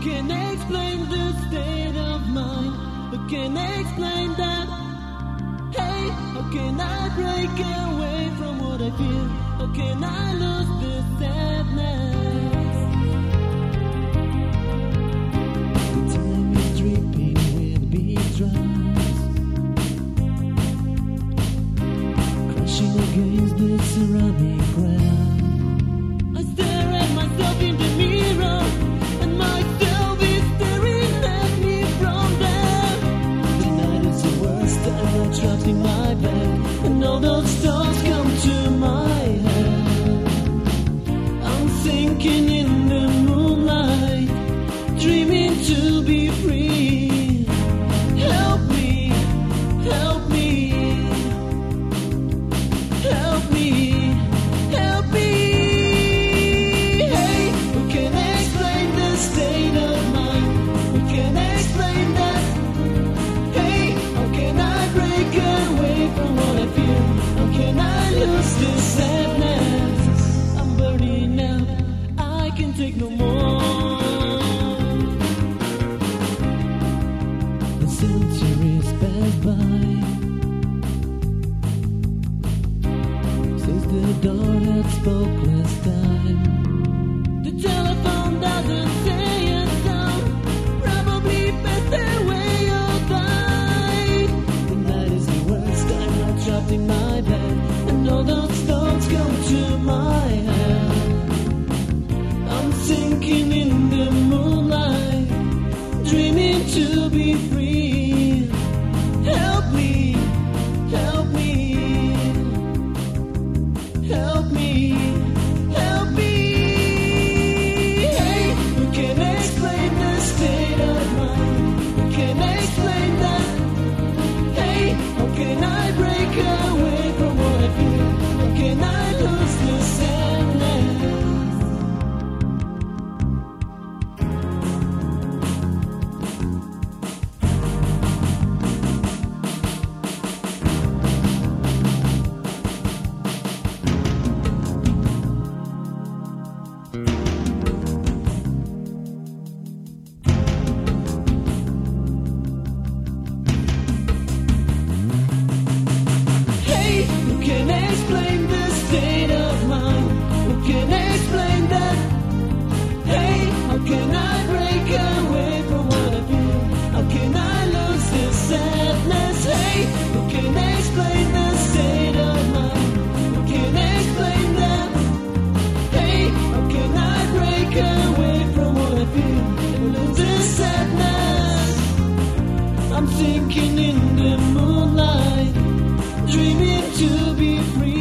can explain this state of mind? Who can explain that? Hey, how can I break away from what I feel? How can I lose this sadness? The time is dripping with beat drums, crashing against the ceramic ground. I stare at myself in the mirror, and myself is staring at me from there. The night is the worst time, I'm trapped in my bed, and all those thoughts come to my head. I'm sinking in the moonlight, dreaming to be free. Help me, help me, help me, help me. Hey, who can explain this state of mind? Who can explain that? Hey, how can I break away from what I feel? How can I lose this sadness? I'm burning out, I can take no more. The centuries pass by since the dawn had spoke last time. The telephone doesn't say a sound, probably best away or die. The night is the worst time, I'm trapped in my bed, and all those thoughts come to my head. I'm sinking in the moonlight, dreaming to be free. Help me, help me, help me, help me. Hey, who can explain the state of mind? Who can explain that? Hey, how can I break away from what I feel? How can I lose the sadness? Hey, who can explain this state of mind? Who can explain that? Hey, how can I break away from what I feel? How can I lose this sadness? Hey, who can explain this state of mind? Who can explain that? Hey, how can I break away from what I feel and lose this sadness? I'm sinking in the moonlight, dreaming to be free.